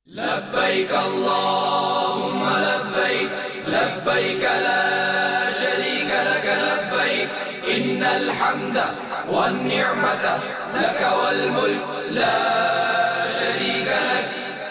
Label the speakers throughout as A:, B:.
A: لبيك اللهم لبيك لبيك لا شريك لك لبيك إن الحمد والنعمة لك والملك لا شريك لك.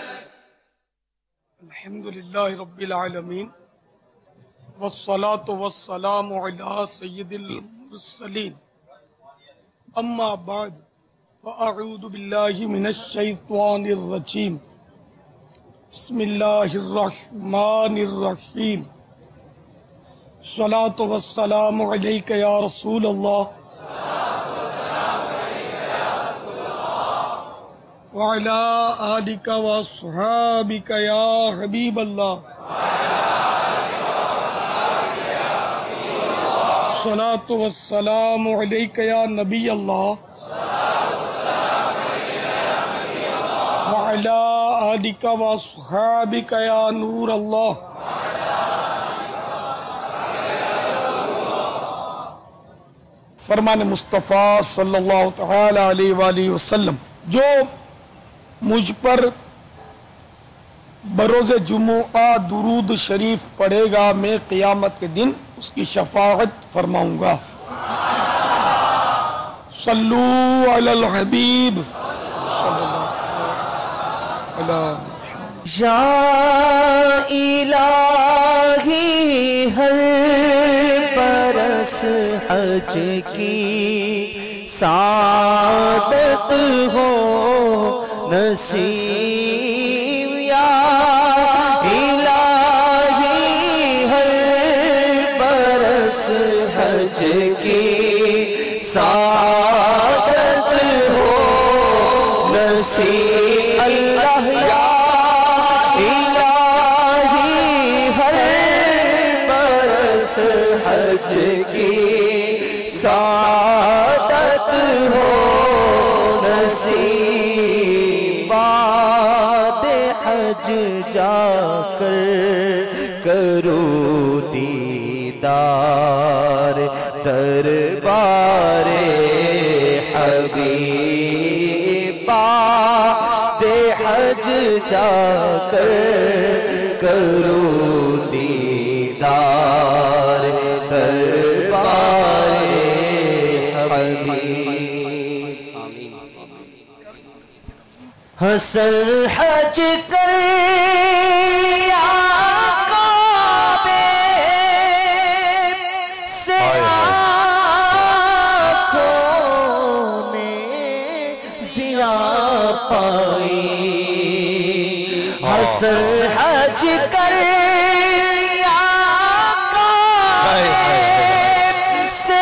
B: الحمد لله رب العالمين والصلاة والسلام على سيد المرسلين أما بعد فأعوذ بالله من الشيطان الرجيم بسم الله الرحمن الرحيم صلاة والسلام عليك يا رسول الله وعلى آلك وأصحابك يا حبيب الله صلاة والسلام عليك يا نبي الله وعلى آلك وأصحابك يا نور الله. فرمان مصطفیٰ صلی اللہ تعالی علیہ وآلہ وسلم، جو مجھ پر بروز جمعہ درود شریف پڑھے گا میں قیامت کے دن اس کی شفاعت فرماؤں گا. صلو علی الحبیب
C: یا الہی ہر برس حج کی سعادت ہو نصیب، یا الہی ہر برس حج کی سعادت ہو نصیب. اللہ یا الہی ہر برس حج کی سعادت ہو نصیب. بعد حج جا کر کرو دیدار دربار حبیب. بعد حج جا کر کرو دیدار دربار حبیب. حسن حج کر یا کعبے سے آنکھوں نے ضیا پائی. حسن حج کر یا کعبے سے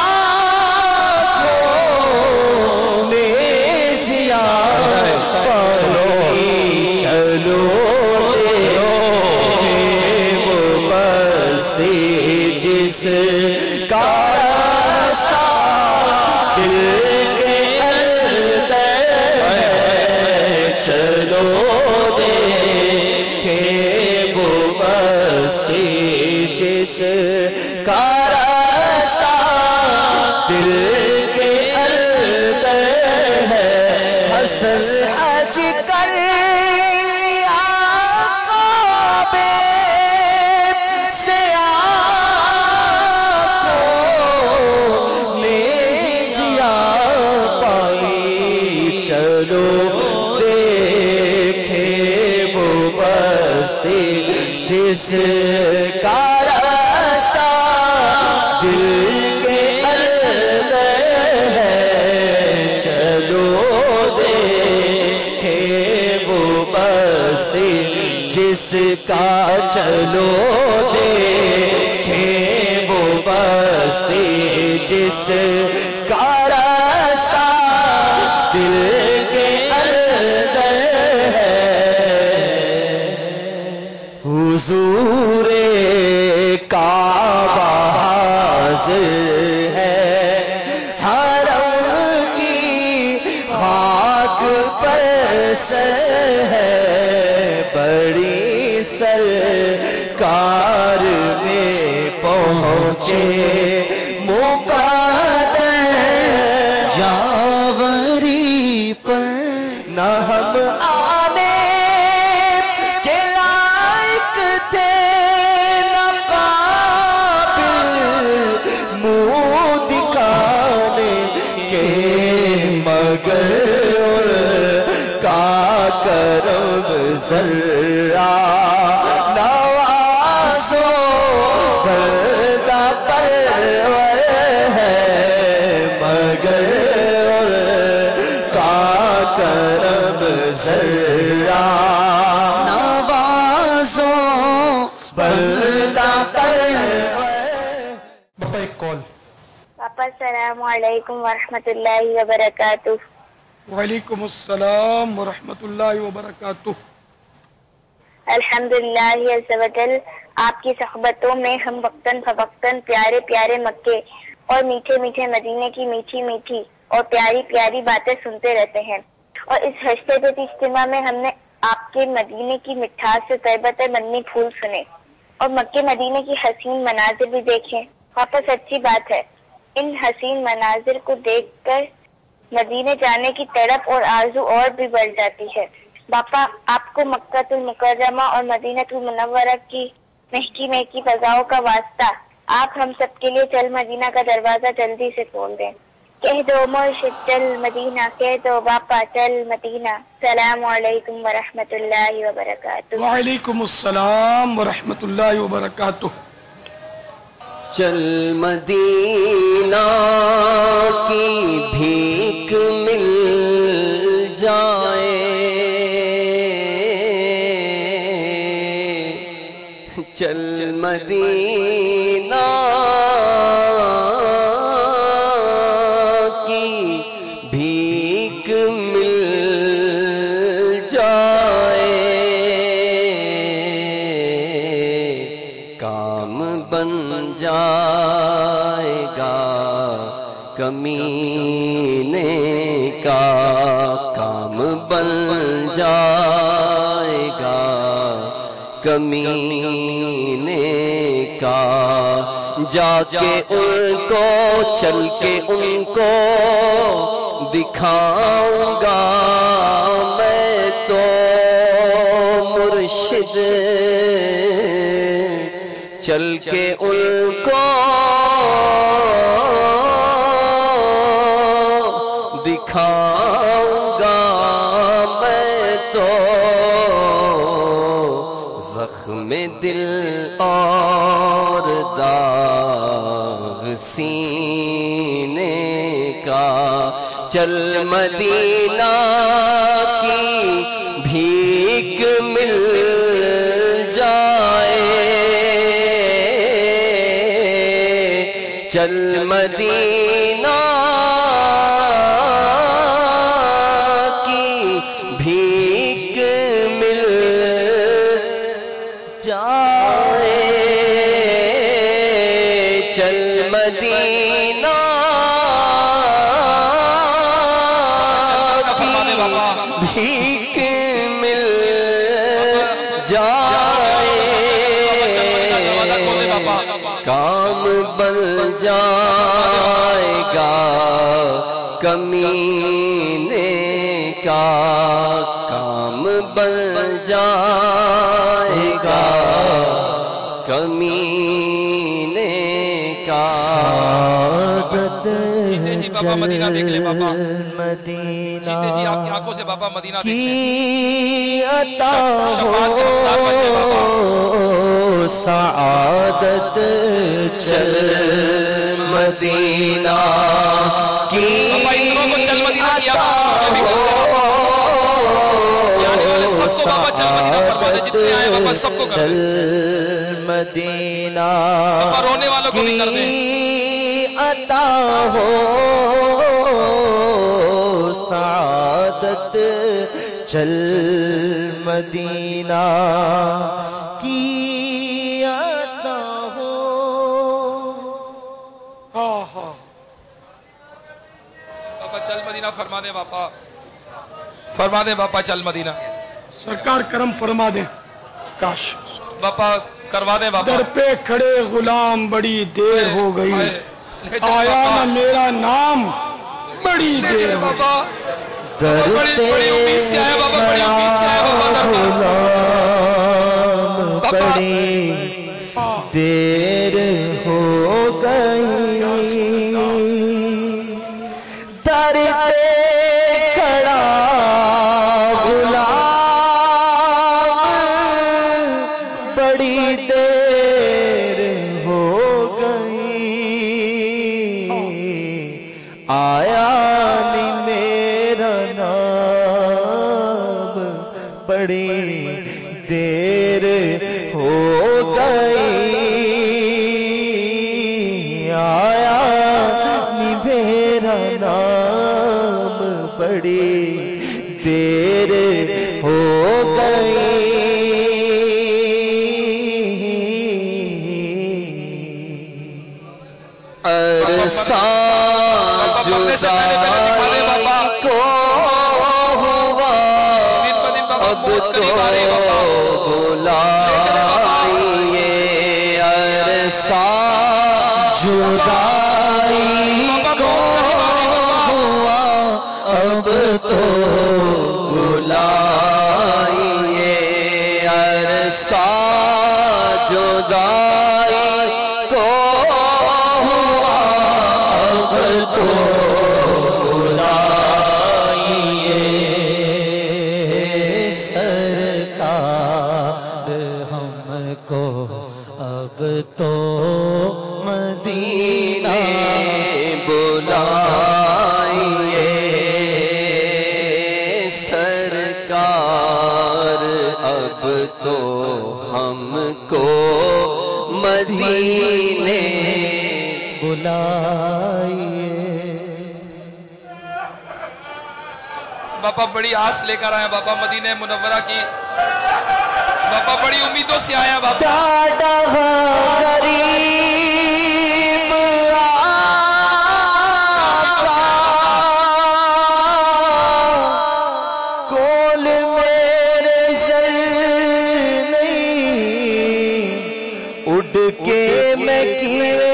C: آنکھوں نے ضیا پائی. چلو وہ بستی جس کا راستہ دل کے اندر ہے. چلو جس کا راستہ دل کے اندر ہے. حسن حج کر یا کعبے سے آنکھوں نے ضیا پائی. چلو دیکھے وہ بستی جس کا راستہ دل کے اندر ہے. چلو دیکھے وہ بستی جس کا، چلو دیکھے وہ بستی جس کا راستہ دل کے اندر ہے. حضور کعبہ حاضر ہے، حرم کی خاک پر سر ہے. بڑی سرکار میں پہنچے مقدر جاوری پر نہ ہم آنے کرم ذرا نوازو بندہ پرور ہے مگر کا کرم ذرا نوازو بندہ پرور.
B: باپا ایک کال.
D: پاپا السلام علیکم ورحمۃ اللہ وبرکاتہ.
B: وعلیکم السلام ورحمۃ اللہ وبرکاتہ.
D: الحمدللہ عز وجل آپ کی صحبتوں میں ہم وقتاً فوقتاً پیارے پیارے مکے اور میٹھے میٹھے مدینے کی میٹھی میٹھی اور پیاری پیاری باتیں سنتے رہتے ہیں. اور اس ہشتے دت اجتماع میں ہم نے آپ کے مدینے کی مٹھاس سے طیبت مدنی پھول سنے اور مکے مدینے کی حسین مناظر بھی دیکھے. پاپا سچی بات ہے، ان حسین مناظر کو دیکھ کر مدینے جانے کی تڑپ اور آرزو اور بھی بڑھ جاتی ہے. باپا آپ کو مکہ المکرمہ اور مدینہ المنورہ کی مہکی مہکی فضاؤں کا واسطہ، آپ ہم سب کے لیے چل مدینہ کا دروازہ جلدی سے کھول دیں. کہہ دو مرشد چل مدینہ، کہہ دو باپا چل مدینہ. السلام علیکم ورحمۃ اللہ وبرکاتہ.
B: وعلیکم السلام ورحمۃ اللہ وبرکاتہ.
C: چل مدینہ کی بھیک مل جائے، چل مدینہ کی بھیک مل جائے، کام بن جائے گا کمینے کا، کام بن جائے گا کمینے کا. جا کے ان کو چل کے ان کو دکھاؤں گا میں تو مرشد، چل کے ان کو دکھاؤں گا میں تو زخم دل اور داغ سینے کا. چل مدینہ کی بھیک مل جائے، چل مدینہ کی بھیک مل جائے، چل مدینہ کی بھیک مل جائے، کام بن جائے گا کمینے کا، کام بن جائے گا کمینے کا.
A: جیتے جی بابا مدینہ دیکھ لے بابا،
C: مدینہ
A: جیتے جی آپ کی آنکھوں سے بابا مدینہ دیکھ لے.
C: کی عطا
A: شفاعت کے مقدار بن گئے بابا.
C: ہو سعادت، چل مدینہ کی
A: بابا اتنوں کو چل مدینہ کیا
C: عطا ہو
A: آنے والے سب کو بابا چل مدینہ فرما دے، جتنے آئے بابا سب کو کر
C: چل
A: دے.
C: مدینہ
A: بابا رونے والوں کو بھی کر دے.
C: عطا ہو سعادت، چل مدینہ کی عطا ہو.
B: ہاں ہاں
A: بابا چل مدینہ فرما دے باپا، فرما دے باپا چل مدینہ.
B: سرکار کرم فرما دیں. کاش
A: باپا کروا دے باپا.
B: در پہ کھڑے غلام بڑی دیر ہو گئی، آیا نہ میرا نام بڑی
A: لے
B: دیر
A: چلے
B: ہو گئی.
A: بابا.
C: در
A: بڑی امید سے آئے بابا، بڑی امید سے آئے بابا در پر.
C: غلام بڑی دیر ہو گئی، در پہ کھڑا غلام دیر ہو گئی آیا میرا نام بڑی دیر ہو گئی عرصہ جدائی کو ہوا اب تو بلائیے عرصہ جدائی کو ہوا اب تو بلائیے عرصہ جدائی کو ہوا اب تو بلائیے سرکار ہم کو اب تو مدینہ بلائیے سرکار اب تو ہم کو مدینے بلائیے
A: باپا بڑی آس لے کر آئے باپا مدینہ منورہ کی باپا بڑی امیدوں سے آیا باپا
C: کول میرے سر نہیں اڑ کے میں کیے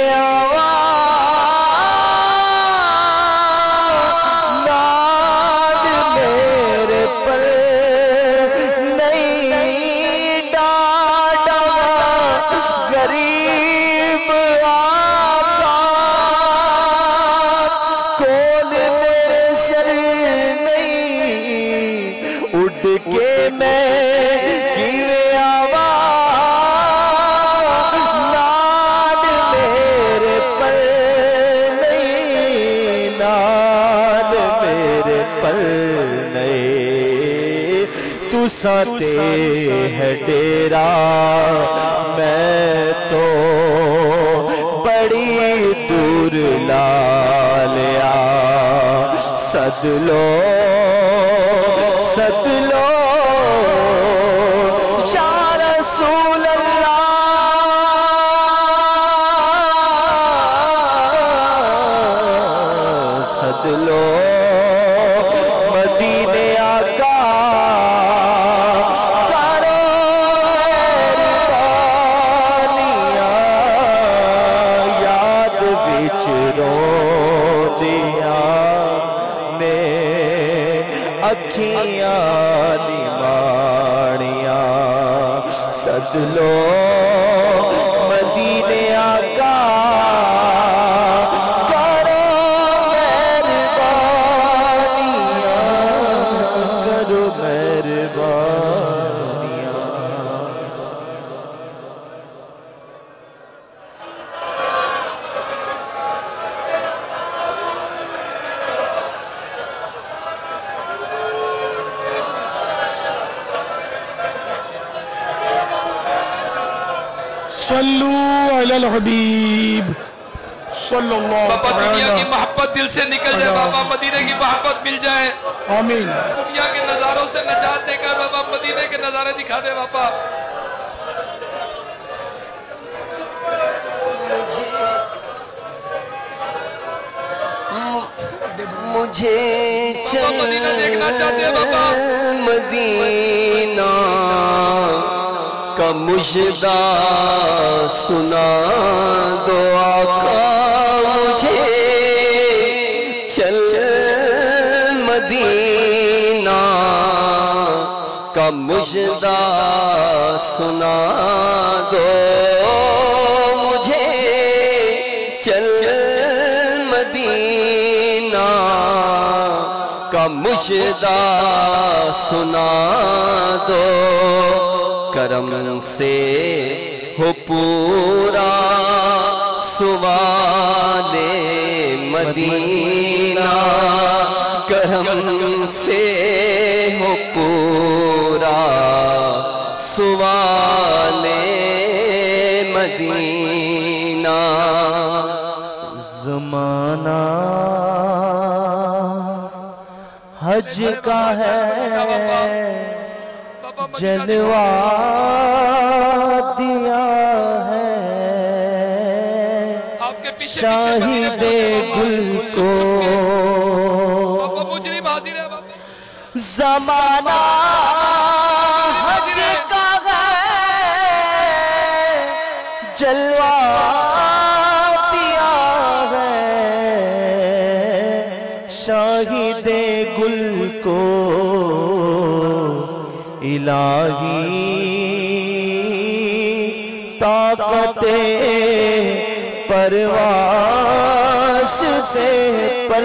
C: ساتے ہے ڈیرا میں تو بڑی دور لا لیا سد لو یا رسول اللہ سد لو مدینے آقا اکھیاں نماڑیاں سد لو مدینے آقا کرو مہربانیاں
B: صلو علی الحبیب صلی اللہ
A: باپا دنیا کی محبت دل سے نکل جائے بابا مدینے کی محبت مل جائے
B: آمین
A: دنیا کے نظاروں سے نجات دے کر بابا مدینے کے نظارے دکھا دے بابا
C: مجھے
A: مدینہ دیکھنا چاہتے ہیں بابا
C: مدینہ کا مژدہ سنا دو آقا مجھے چل مدینہ کا مژدہ سنا دو مجھے چل مدینہ کا مژدہ سنا دو کرم سے ہو پورا سوال مدینہ کرم سے ہو پورا سوال مدینہ
E: زمانہ حج کا ہے جلوہ دیا ہے شاہد گل کو زمانہ حج کا ہے جلوہ دیا ہے شاہد گل کو الہی طاقت پرواز سے پر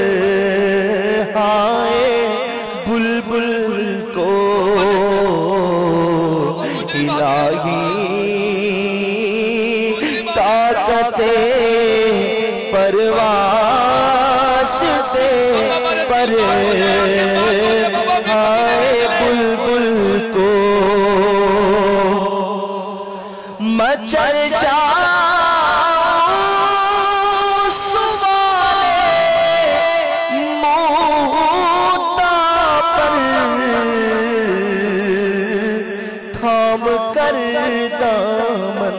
E: آئے بلبل کو الہی طاقت پرواز سے پر آئے بلبل کو مچل جاؤں سوالے موتا پر تھام کر دامن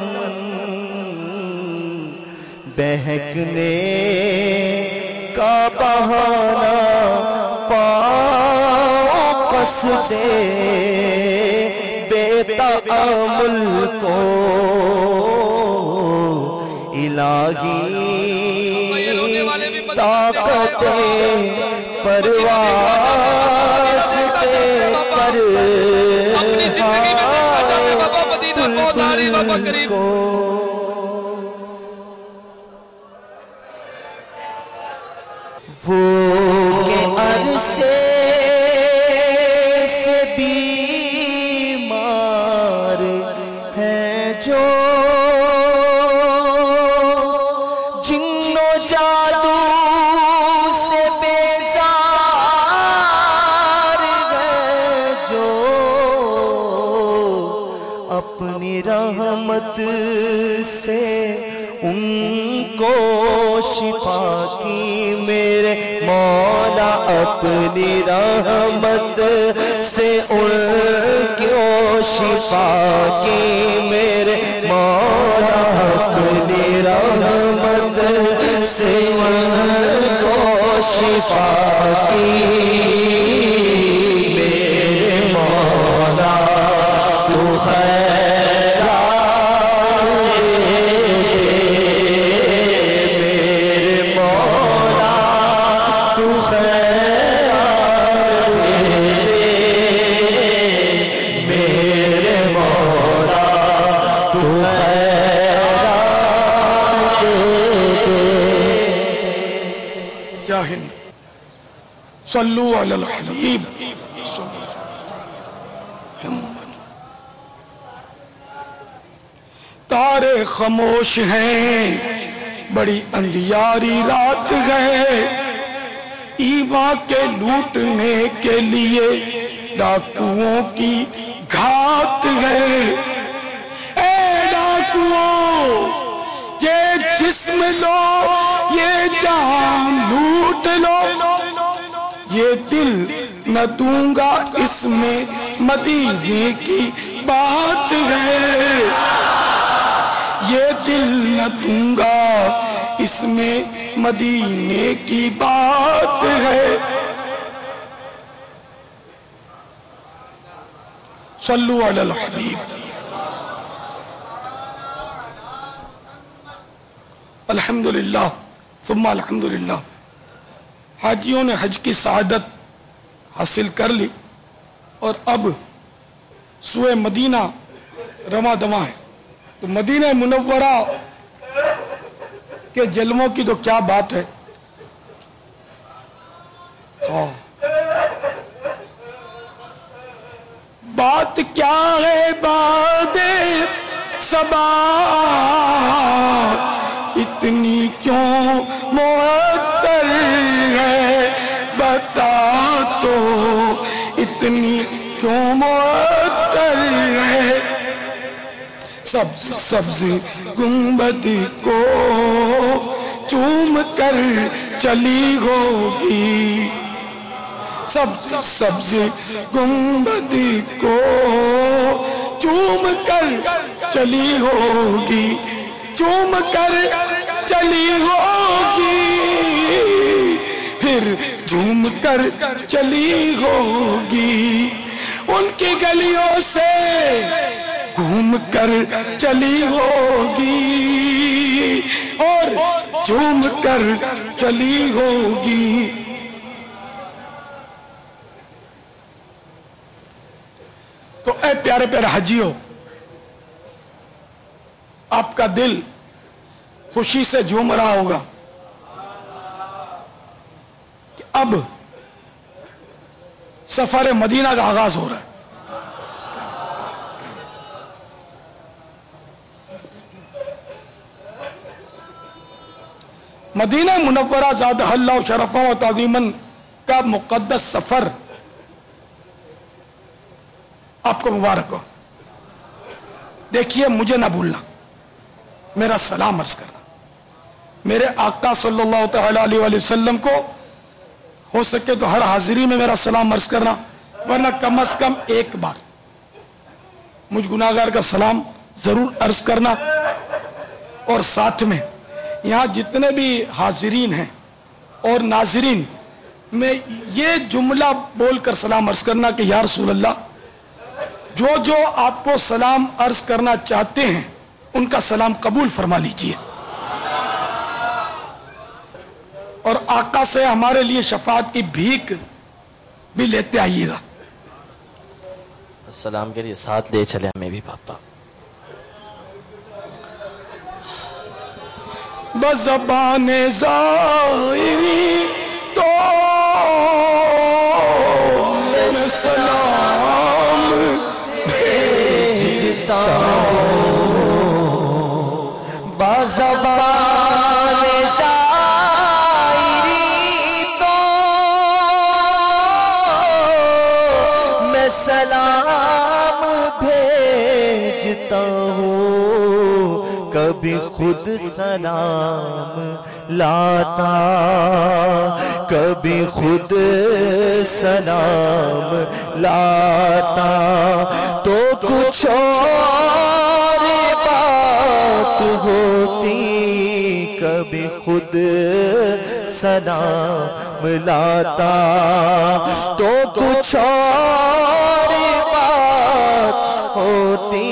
E: بہکنے کا بہانہ پاؤں پس دے بے تأمل کو الہی طاقت پرواز دے پر کو وہ کہ عرصے سے بیمار ہیں جو جن و جادو سے بیزار ہیں جو اپنی رحمت سے ان کو شفا کی میرے مولا اپنی رحمت سے ان کو شفا کی میرے مولا اپنی رحمت سے ان کو شفا کی میرے مولا تو
B: صلو علی الحبیب تارے خاموش ہیں بڑی اندھیاری رات ہے ایمان کے لوٹنے کے لیے ڈاکوؤں کی گھات ہے اے ڈاکوؤں یہ جسم لو یہ جان لوٹ لو یہ دل نہ دوں گا اس میں مدینے کی بات ہے یہ دل نہ دوں گا اس میں مدینے کی بات ہے صلو علی الحبیب الحمدللہ ثم الحمدللہ حاجیوں نے حج کی سعادت حاصل کر لی اور اب سوئے مدینہ رواں دواں ہے تو مدینہ منورہ کے جلووں کی تو کیا بات ہے بات کیا ہے بات صبا اتنی کیوں معطل ہے بتا تو اتنی کیوں معطل ہے سبز سبز گنبد کو چوم کر چلی ہوگی، سبز سبز گنبد کو چوم کر چلی ہوگی، چوم کر چلی ہوگی، پھر جھوم کر چلی ہوگی، ان کی گلیوں سے گھوم کر چلی ہوگی اور جھوم کر چلی ہوگی۔ تو اے پیارے پیارے حجیوں، آپ کا دل خوشی سے جھوم رہا ہوگا کہ اب سفر مدینہ کا آغاز ہو رہا ہے۔ مدینہ منورہ زادہ اللہ شرفا و تعظیماً کا مقدس سفر آپ کو مبارک ہو۔ دیکھیے، مجھے نہ بھولنا، میرا سلام عرض کرنا، میرے آقا صلی اللہ تعالی علیہ وآلہ وسلم کو ہو سکے تو ہر حاضری میں میرا سلام عرض کرنا، ورنہ کم از کم ایک بار مجھ گناہگار کا سلام ضرور عرض کرنا۔ اور ساتھ میں یہاں جتنے بھی حاضرین ہیں اور ناظرین میں یہ جملہ بول کر سلام عرض کرنا کہ یا رسول اللہ، جو جو آپ کو سلام عرض کرنا چاہتے ہیں ان کا سلام قبول فرما لیجئے، اور آقا سے ہمارے لیے شفاعت کی بھیک بھی لیتے آئیے گا۔
C: السلام کے لیے ساتھ لے چلے ہمیں بھی پاپا۔
B: بزبان زائری تو میں سلام
E: بھیجتا ہوں، بزبان زائری تو میں سلام بھیجتا ہوں، کبھی خود سلام لاتا، کبھی خود سلام لاتا، تو کچھ اور بات ہوتی، کبھی خود سلام لاتا، تو کچھ اور بات ہوتی۔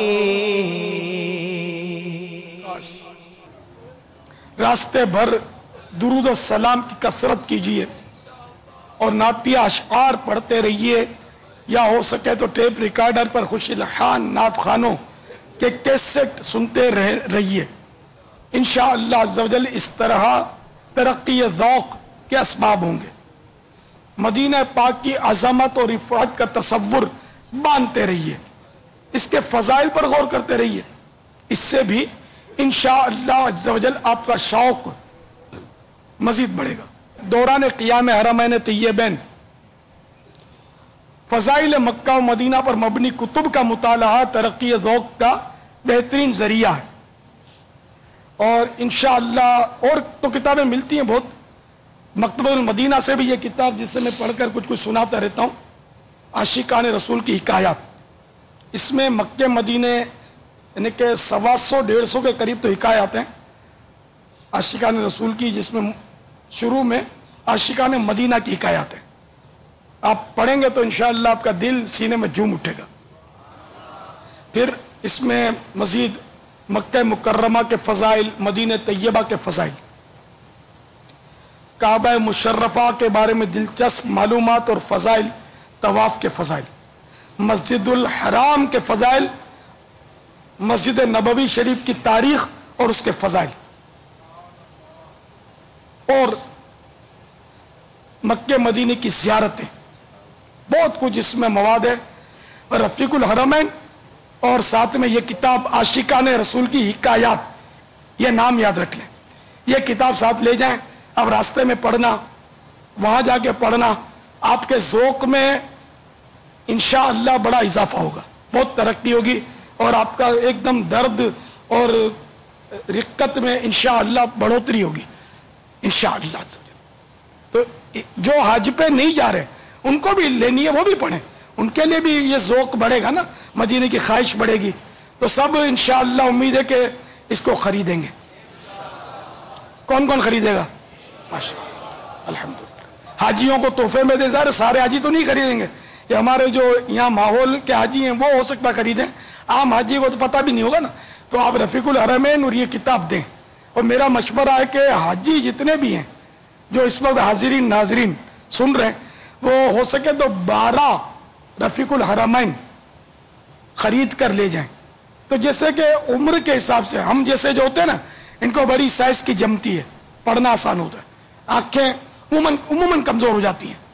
B: راستے بھر درود و سلام کی کثرت کیجیے اور نعتیہ اشعار پڑھتے رہیے، یا ہو سکے تو ٹیپ ریکارڈر پر خوشی لخان نعت خوانوں کے کیسٹ سنتے رہیے۔ انشاءاللہ عز و جل اس طرح ترقی ذوق کے اسباب ہوں گے۔ مدینہ پاک کی عظمت اور رفعت کا تصور باندھتے رہیے، اس کے فضائل پر غور کرتے رہیے، اس سے بھی انشاءاللہ عز و جل آپ کا شوق مزید بڑھے گا۔ دوران قیام حرمین طیبین فضائل مکہ و مدینہ پر مبنی کتب کا مطالعہ ترقی ذوق کا بہترین ذریعہ ہے، اور انشاءاللہ اور تو کتابیں ملتی ہیں بہت۔ مکتبۃ المدینہ سے بھی یہ کتاب جس سے میں پڑھ کر کچھ سناتا رہتا ہوں، عاشقان رسول کی حکایات، اس میں مکہ مدینے یعنی کہ 125 کے قریب تو حکایات ہیں عاشقان رسول کی، جس میں شروع میں عاشقان مدینہ کی حکایات ہیں۔ آپ پڑھیں گے تو انشاءاللہ آپ کا دل سینے میں جھوم اٹھے گا۔ پھر اس میں مزید مکہ مکرمہ کے فضائل، مدینہ طیبہ کے فضائل، کعبہ مشرفہ کے بارے میں دلچسپ معلومات اور فضائل، طواف کے فضائل، مسجد الحرام کے فضائل، مسجد نبوی شریف کی تاریخ اور اس کے فضائل، اور مکہ مدینے کی زیارتیں، بہت کچھ اس میں مواد ہے۔ رفیق الحرمین اور ساتھ میں یہ کتاب عاشقان رسول کی حکایات، یہ نام یاد رکھ لیں، یہ کتاب ساتھ لے جائیں۔ اب راستے میں پڑھنا، وہاں جا کے پڑھنا، آپ کے ذوق میں انشاءاللہ بڑا اضافہ ہوگا، بہت ترقی ہوگی۔ اور آپ کا ایک دم درد اور رقت میں انشاءاللہ بڑھوتری ہوگی انشاءاللہ. تو جو حج پہ نہیں جا رہے ان کو بھی لینی ہے، وہ بھی پڑھیں، ان کے لیے بھی یہ ذوق بڑھے گا نا، مدینے کی خواہش بڑھے گی. تو سب انشاءاللہ امید ہے کہ اس کو خریدیں گے. کون کون خریدے گا؟ ماشاءاللہ الحمدللہ. حاجیوں کو تحفے میں دے، ظاہر سارے حاجی تو نہیں خریدیں گے، یہ ہمارے جو یہاں ماحول کے حاجی ہیں وہ ہو سکتا خریدیں، عام حاجی کو تو پتہ بھی نہیں ہوگا نا. تو آپ رفیق الحرمین اور یہ کتاب دیں. اور میرا مشورہ ہے کہ حاجی جتنے بھی ہیں جو اس وقت حاضرین ناظرین سن رہے ہیں، وہ ہو سکے تو 12 رفیق الحرمین خرید کر لے جائیں. تو جیسے کہ عمر کے حساب سے ہم جیسے جو ہوتے ہیں نا، ان کو بڑی سائز کی جمتی ہے، پڑھنا آسان ہوتا ہے، آنکھیں عموماً کمزور ہو جاتی ہیں.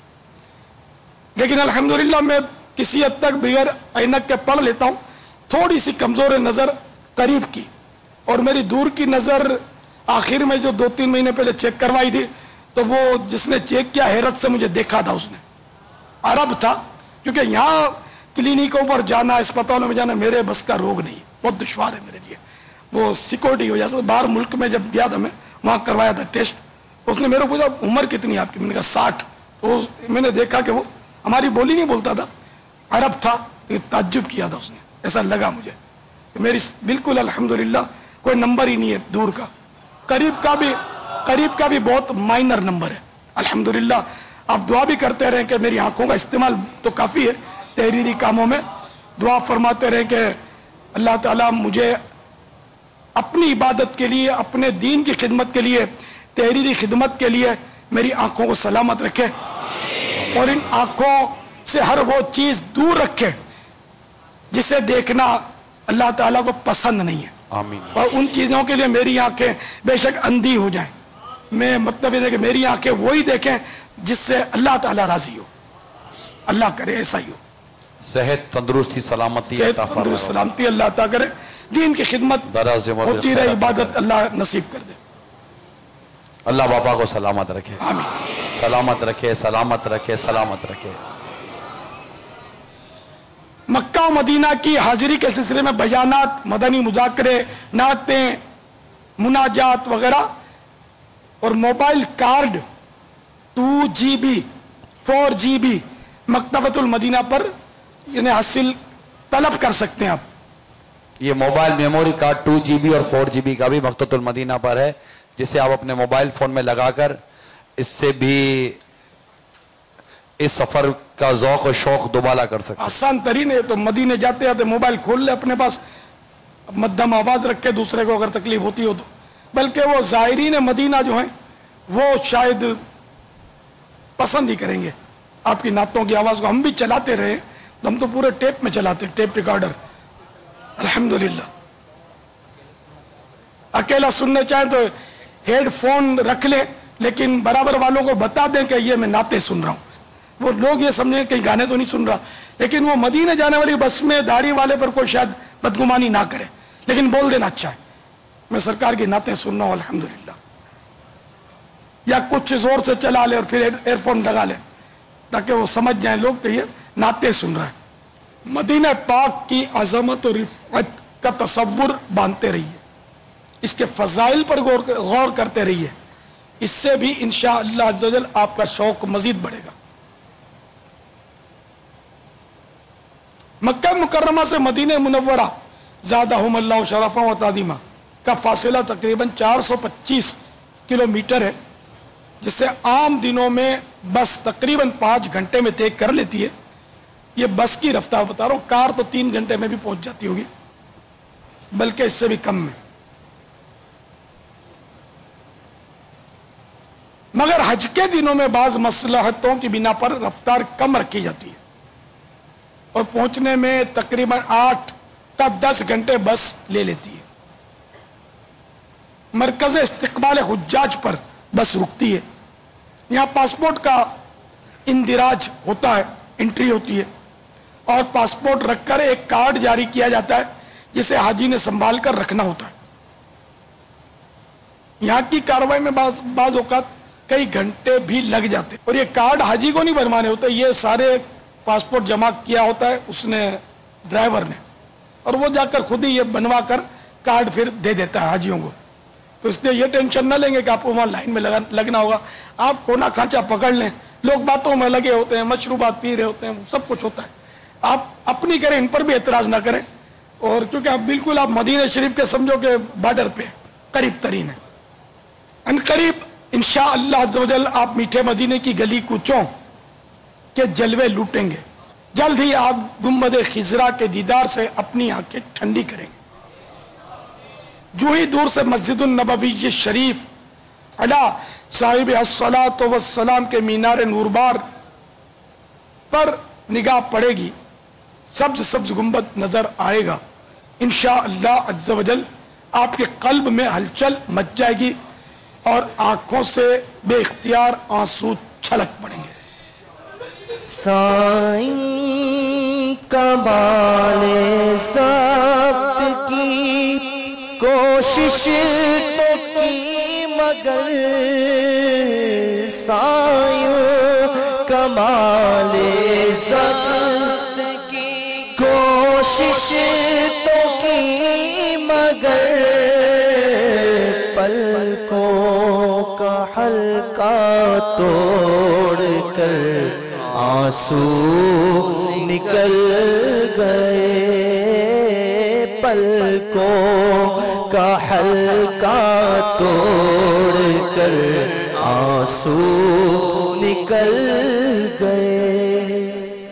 B: لیکن الحمدللہ میں کسی حد تک بغیر عینک کے پڑھ لیتا ہوں. تھوڑی سی کمزور نظر قریب کی، اور میری دور کی نظر آخر میں جو 2-3 مہینے پہلے چیک کروائی تھی، تو وہ جس نے چیک کیا حیرت سے مجھے دیکھا تھا، اس نے عرب تھا. کیونکہ یہاں کلینکوں پر جانا، اسپتالوں میں جانا میرے بس کا روگ نہیں ہے، بہت دشوار ہے میرے لیے. وہ سیکورٹی کی وجہ سے باہر ملک میں جب گیا تھا میں، وہاں کروایا تھا ٹیسٹ. اس نے میرے کو پوچھا عمر کتنی آپ کی؟ میں نے کہا 60. تو میں نے دیکھا کہ وہ ہماری بولی نہیں بولتا تھا، عرب تھا. تعجب کیا تھا اس نے، ایسا لگا مجھے کہ میری بالکل الحمدللہ کوئی نمبر ہی نہیں ہے دور کا، قریب کا بھی بہت مائنر نمبر ہے الحمدللہ. آپ دعا بھی کرتے رہیں کہ میری آنکھوں کا استعمال تو کافی ہے تحریری کاموں میں. دعا فرماتے رہیں کہ اللہ تعالیٰ مجھے اپنی عبادت کے لیے، اپنے دین کی خدمت کے لیے، تحریری خدمت کے لیے میری آنکھوں کو سلامت رکھے، اور ان آنکھوں سے ہر وہ چیز دور رکھے جسے دیکھنا اللہ تعالیٰ کو پسند نہیں ہے.
F: آمین.
B: اور ان چیزوں کے لیے میری آنکھیں بے شک اندھی ہو جائیں. میں مطلب یہ ہے کہ میری آنکھیں وہی دیکھیں جس سے اللہ تعالیٰ راضی ہو. اللہ کرے ایسا ہی ہو.
F: صحت، تندرستی، سلامتی
B: صحت،
F: عطا فرمائے.
B: تندرست، سلامتی اللہ عطا کرے. دین کی خدمت
F: دراز عمر
B: ہوتی رہے، عبادت اللہ نصیب کر دے.
F: اللہ باپا کو سلامت رکھے،
B: آمین.
F: سلامت رکھے، سلامت رکھے، سلامت رکھے.
B: مکہ و مدینہ کی حاضری کے سلسلے میں بیانات، مدنی مذاکرے، نعتیں، مناجات وغیرہ اور موبائل کارڈ 2 GB 4 GB مکتبۃ المدینہ پر انہیں حاصل طلب کر سکتے ہیں آپ.
F: یہ موبائل میموری کارڈ 2 GB اور 4 GB کا بھی مکتبۃ المدینہ پر ہے، جسے آپ اپنے موبائل فون میں لگا کر اس سے بھی اس سفر کا ذوق و شوق دوبالا کر سکتے ہیں.
B: آسان ترین ہے. تو مدینے جاتے جاتے موبائل کھول لے اپنے پاس، مدھم آواز رکھے دوسرے کو اگر تکلیف ہوتی ہو تو. بلکہ وہ زائرین مدینہ جو ہیں وہ شاید پسند ہی کریں گے آپ کی نعتوں کی آواز کو. ہم بھی چلاتے رہے، ہم تو پورے ٹیپ میں چلاتے، ٹیپ ریکارڈر الحمدللہ. اکیلا سننے چاہیں تو ہیڈ فون رکھ لیں، لیکن برابر والوں کو بتا دیں کہ یہ میں نعتیں سن رہا ہوں. وہ لوگ یہ سمجھیں کہ گانے تو نہیں سن رہا، لیکن وہ مدینے جانے والی بس میں داڑھی والے پر کوئی شاید بدگمانی نہ کرے، لیکن بول دینا اچھا ہے میں سرکار کی نعتیں سن رہا ہوں الحمدللہ. یا کچھ زور سے چلا لے اور پھر ایئر فون لگا لے تاکہ وہ سمجھ جائیں لوگ کہ یہ نعتیں سن رہا ہے. مدینہ پاک کی عظمت اور رفعت کا تصور باندھتے رہیے، اس کے فضائل پر غور کرتے رہیے. اس سے بھی انشاءاللہ عز و جل آپ کا شوق مزید بڑھے گا. مکہ مکرمہ سے مدینہ منورہ زادہم اللہ شرفا و تعظیمہ کا فاصلہ تقریباً 425 کلومیٹر ہے، جسے عام دنوں میں بس تقریباً 5 گھنٹے میں طے کر لیتی ہے. یہ بس کی رفتار بتا رہا ہوں، کار تو 3 گھنٹے میں بھی پہنچ جاتی ہوگی، بلکہ اس سے بھی کم میں. مگر حج کے دنوں میں بعض مصلحتوں کی بنا پر رفتار کم رکھی جاتی ہے اور پہنچنے میں تقریباً 8 تا 10 گھنٹے بس لے لیتی ہے. مرکز استقبال حجاج پر بس رکتی ہے. یہاں پاسپورٹ کا اندراج ہوتا ہے، انٹری ہوتی ہے، اور پاسپورٹ رکھ کر ایک کارڈ جاری کیا جاتا ہے جسے حاجی نے سنبھال کر رکھنا ہوتا ہے. یہاں کی کارروائی میں بعض اوقات کئی گھنٹے بھی لگ جاتے، اور یہ کارڈ حاجی کو نہیں بنوانے ہوتے، یہ سارے پاسپورٹ جمع کیا ہوتا ہے اس نے، ڈرائیور نے. اور وہ جا کر خود ہی یہ بنوا کر کارڈ پھر دے دیتا ہے حاجیوں کو. تو اس لیے یہ ٹینشن نہ لیں گے کہ آپ کو وہاں لائن میں لگنا ہوگا. آپ کونا کھانچا پکڑ لیں. لوگ باتوں میں لگے ہوتے ہیں, مشروبات پی رہے ہوتے ہیں, سب کچھ ہوتا ہے. آپ اپنی کریں, ان پر بھی اعتراض نہ کریں. اور کیونکہ آپ بالکل آپ مدینہ شریف کے سمجھو کہ بارڈر پہ قریب ترین ہے. ان قریب انشاءاللہ عز و جل آپ میٹھے مدینے کی گلی کوچوں کے جلوے لوٹیں گے. جلد ہی آپ گنبد خضرا کے دیدار سے اپنی آنکھیں ٹھنڈی کریں گے. جو ہی دور سے مسجد النبوی شریف علی صاحب الصلاۃ والسلام کے مینار نوربار پر نگاہ پڑے گی, سبز سبز گنبد نظر آئے گا. انشاءاللہ عز و جل آپ کے قلب میں ہلچل مچ جائے گی اور آنکھوں سے بے اختیار آنسو چھلک پڑیں گے.
E: سائیں کمال ضبط کی کوشش تو کی مگر سائیں کمال ضبط کی کوشش تو کی مگر پلکوں کا حلقہ توڑ کر آنسو نکل گئے. پلکوں کا حلقہ توڑ کر آنسو نکل گئے.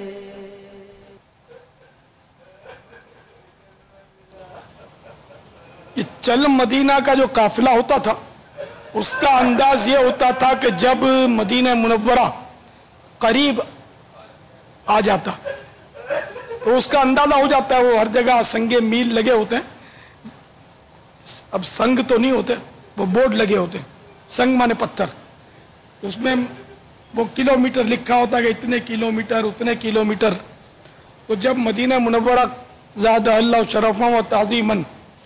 B: یہ چل مدینہ کا جو قافلہ ہوتا تھا اس کا انداز یہ ہوتا تھا کہ جب مدینہ منورہ قریب آ جاتا تو اس کا اندازہ ہو جاتا ہے. وہ ہر جگہ سنگے میل لگے ہوتے ہیں. اب سنگ تو نہیں ہوتے, وہ بورڈ لگے ہوتے ہیں. سنگ مانے پتھر, اس میں وہ کلومیٹر لکھا ہوتا ہے کہ اتنے کلومیٹر اتنے کلومیٹر. تو جب مدینہ منورہ زادہ اللہ شرفا و تعظیماً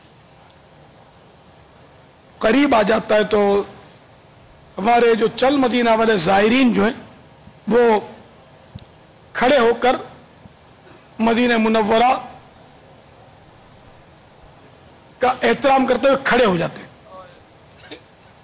B: قریب آ جاتا ہے تو ہمارے جو چل مدینہ والے زائرین جو ہیں وہ کھڑے ہو کر مدینہ منورہ کا احترام کرتے ہوئے کھڑے ہو جاتے ہیں.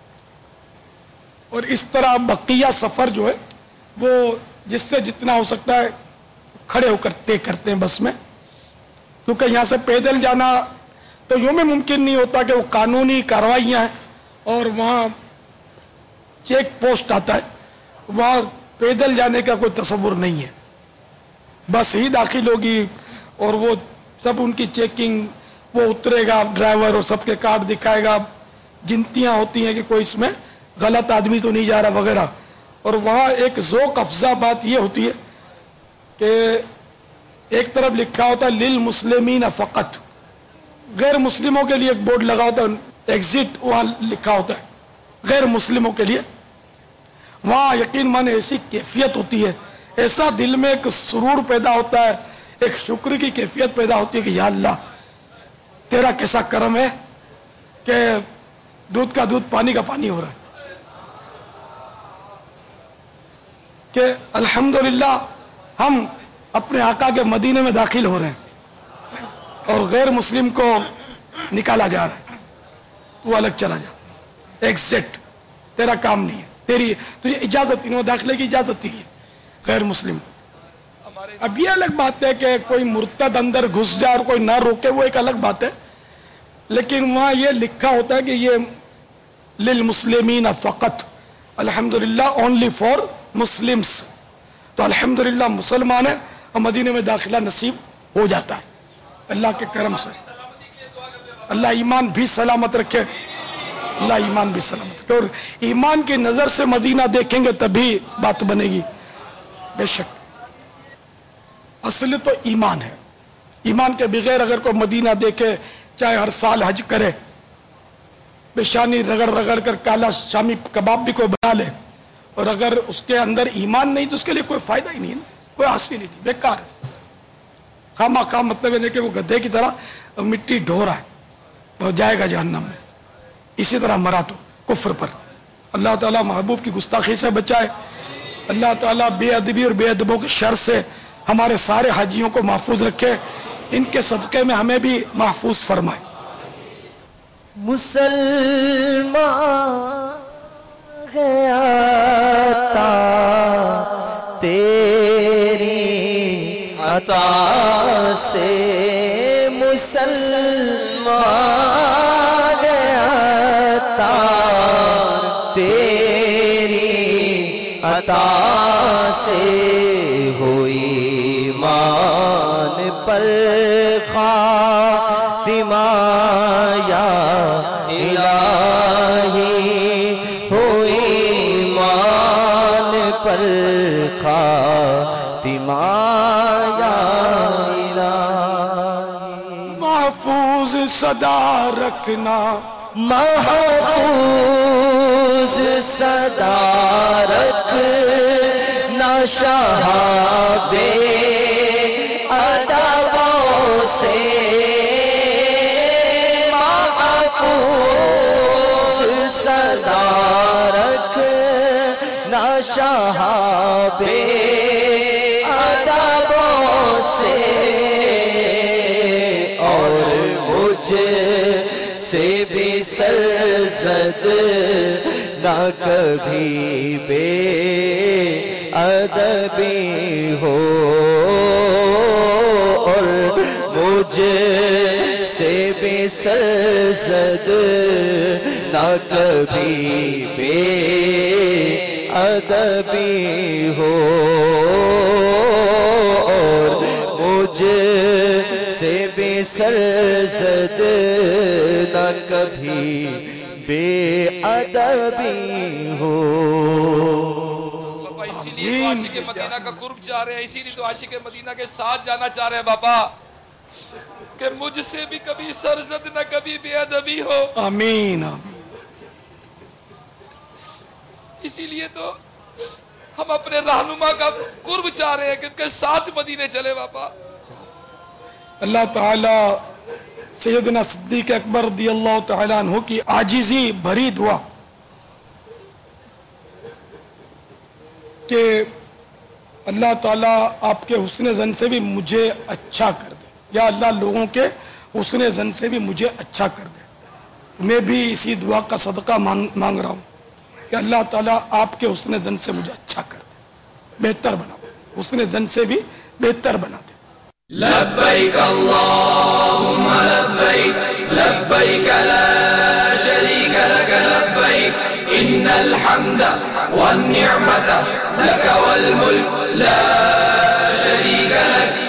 B: اور اس طرح بقیہ سفر جو ہے وہ جس سے جتنا ہو سکتا ہے کھڑے ہو کر طے کرتے ہیں بس میں, کیونکہ یہاں سے پیدل جانا تو یوں میں ممکن نہیں ہوتا کہ وہ قانونی کارروائیاں ہیں اور وہاں چیک پوسٹ آتا ہے, وہاں پیدل جانے کا کوئی تصور نہیں ہے. بس ہی داخل ہوگی اور وہ سب ان کی چیکنگ, وہ اترے گا ڈرائیور اور سب کے کارڈ دکھائے گا, گنتیاں ہوتی ہیں کہ کوئی اس میں غلط آدمی تو نہیں جا رہا وغیرہ. اور وہاں ایک ذوق افزا بات یہ ہوتی ہے کہ ایک طرف لکھا ہوتا ہے للمسلمین فقط, غیر مسلموں کے لیے ایک بورڈ لگا ہوتا ہے, ایگزٹ وہاں لکھا ہوتا ہے غیر مسلموں کے لیے. وہاں یقین مانے ایسی کیفیت ہوتی ہے, ایسا دل میں ایک سرور پیدا ہوتا ہے, ایک شکر کی کیفیت پیدا ہوتی ہے کہ یا اللہ تیرا کیسا کرم ہے کہ دودھ کا دودھ پانی کا پانی ہو رہا ہے, کہ الحمدللہ ہم اپنے آقا کے مدینے میں داخل ہو رہے ہیں اور غیر مسلم کو نکالا جا رہا ہے. تو الگ چلا جا, ایگزٹ, تیرا کام نہیں ہے, تیری تجھے اجازت نہیں, وہ داخلے کی اجازت ہی ہے غیر مسلم. اب یہ الگ بات ہے کہ کوئی مرتد اندر گھس جائے اور کوئی نہ روکے, وہ ایک الگ بات ہے, لیکن وہاں یہ لکھا ہوتا ہے کہ یہ للمسلمین فقط, الحمدللہ اونلی فار مسلمس. تو الحمدللہ مسلمان ہے اور مدینے میں داخلہ نصیب ہو جاتا ہے اللہ کے کرم سے. اللہ ایمان بھی سلامت رکھے, اللہ ایمان بھی سلامت رکھے. اور ایمان کی نظر سے مدینہ دیکھیں گے تبھی بات بنے گی. بے شک اصل تو ایمان ہے, ایمان کے بغیر اگر کوئی مدینہ دیکھے, چاہے ہر سال حج کرے, پیشانی رگڑ رگڑ کر کالا شامی کباب بھی کوئی بنا لے, اور اگر اس کے اندر ایمان نہیں تو اس کے لیے کوئی فائدہ ہی نہیں ہے, کوئی حاصل ہی نہیں, بیکار ہے. خامہ خام مطلب ہے کہ وہ گدھے کی طرح مٹی ڈھو رہا ہے, وہ جائے گا جہنم میں. اسی طرح مرا تو کفر پر. اللہ تعالیٰ محبوب کی گستاخی سے بچائے, اللہ تعالیٰ بے ادبی اور بے ادبوں کے شر سے ہمارے سارے حاجیوں کو محفوظ رکھے. ان کے صدقے میں ہمیں بھی محفوظ فرمائے.
E: مسلمان گیا تا تیری عطا سے، مسلمان گیا تا تیری عطا سے، ہوئی مان پر خاتمہ یا الہی، ہوئی مان پر خاتمہ یا الہی.
B: محفوظ صدا رکھنا،
E: محفوظ صدا رکھنا شہابے ادبوں سے، محفوظ صدا رکھنا شہابے ادبوں سے، اور مجھ سے بھی سرزد نہ کبھی بے ادبی ہو، اور مجھ سے بھی سرزد نہ کبھی بے ادبی ہو، اور مجھ سے بھی سرزد نہ کبھی بے ادبی ہو.
A: باپا اسی لیے تو عاشق مدینہ کا قرب چاہ رہے ہیں، اسی لیے تو عاشق مدینہ کے ساتھ جانا چاہ رہے ہیں باپا، کہ مجھ سے بھی کبھی سرزد نہ کبھی بے ادبی ہو.
B: آمین.
A: اسی لیے تو ہم اپنے رہنما کا قرب چاہ رہے ہیں کہ ان کے ساتھ مدینے چلے باپا.
B: اللہ تعالی سیدنا صدیق اکبر رضی اللہ تعالی عنہ کی عاجزی بھری دعا کہ اللہ تعالیٰ آپ کے حسن زن سے بھی مجھے اچھا کر دے، یا اللہ لوگوں کے حسن زن سے بھی مجھے اچھا کر دے. میں بھی اسی دعا کا صدقہ مانگ رہا ہوں کہ اللہ تعالیٰ آپ کے حسن زن سے مجھے اچھا کر دے، بہتر بنا دے، حسن زن سے بھی بہتر بنا دے.
G: لبيك اللهم لبيك، لبيك لا شريك لك لبيك، إن الحمد والنعمة لك والملك لا شريك لك.